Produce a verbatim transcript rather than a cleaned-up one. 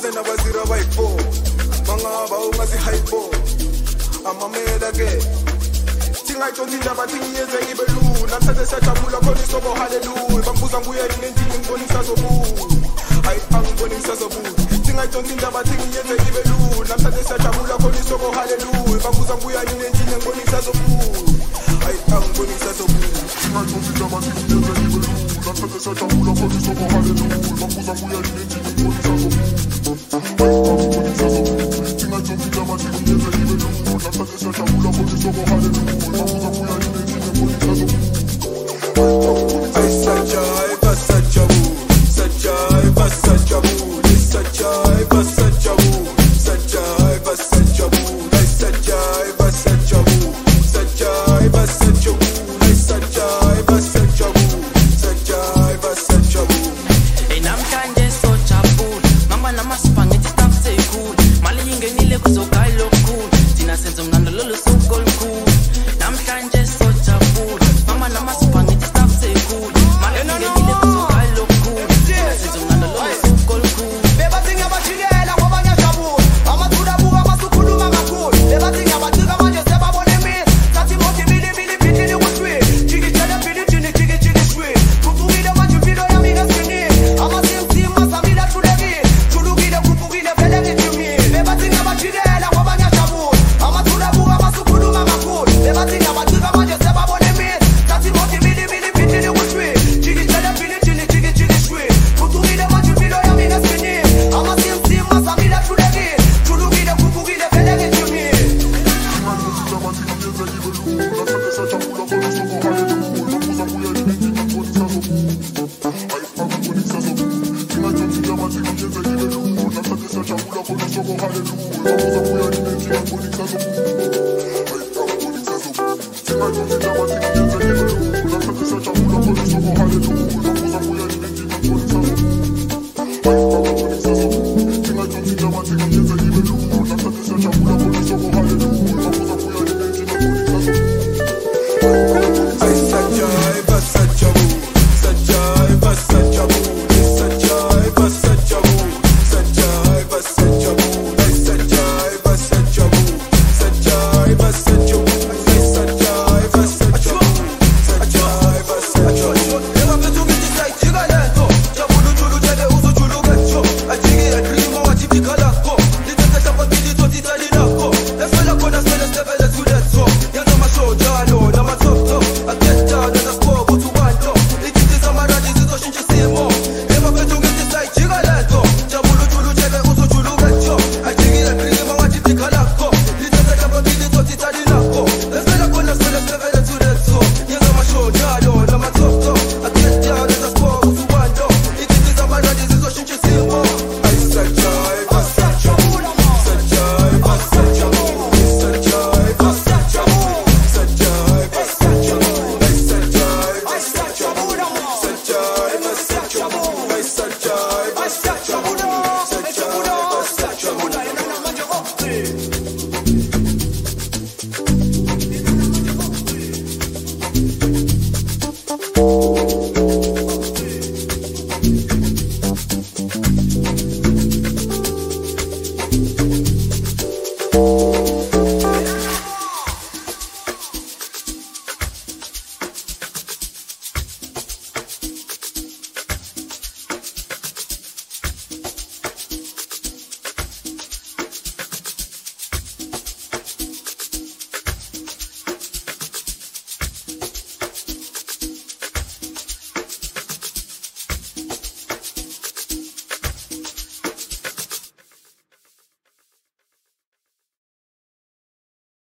Tena bazira bayipo Mangaba ungazi hypo Amamela ke Tingayitonti indaba tingiyenze ibe lula Namhlanje siyajabula khona isobo hallelujah Bambuza nguye yini endini ngibona ngisazobuya Hayi angibona ngisazobuya Tingayitonti indaba tingiyenze ibe lula Namhlanje siyajabula khona isobo hallelujah Bambuza nguye yini endini ngibona ngisazobuya Hayi angibona ngisazobuya Tingayitonti indaba tingiyenze ibe lula Namhlanje siyajabula khona isobo hallelujah Bambuza nguye yini endini ngibona ngisazobuya Hayi angibona ngisazobuya Tingayitonti indaba tingiyenze ibe lula Namhlanje siyajabula khona isobo hallelujah Ay sajay basajabu sajay basajabu sajay basajabu sajay basajabu ay sajay basajabu sajay basajabu ay sajay basajabu sajay basajabu enamhlanje sojabula mama namasiphangithi stuff say good mali ingenile kuzogayi lokukhulu thina senze umnando lolu suku olukhulu namhlanje sojabula mama namasiphangithi stuff say good mali ingenile kuzogayi lokukhulu thina senze umnando lolu suku olukhulu bebathi ngiyabajikela ngoba ngiyajabula amathula buka masukhuluma kakhulu bebathi ngiyabacika manje sebabone mina sathi mothi mili mili phithini kushwi jikijele philithini jikijiki shwi kucukile manje impilo yami ngesinini amasimsim masamile ahlulekile julukile khupukile vele ngijimile bebathi ngiyabajikela ngoba ngiyajabula amathula buka masukhuluma kakhulu bebathi ngiyabacika manje sebabone mina sathi mothi mili mili phithini kushwi jikijele philithini jikijiki shwi kucukile manje impilo yami ngesinini amasimsim masamile ahlulekile julukile khupukile vele ngijimile Hallelujah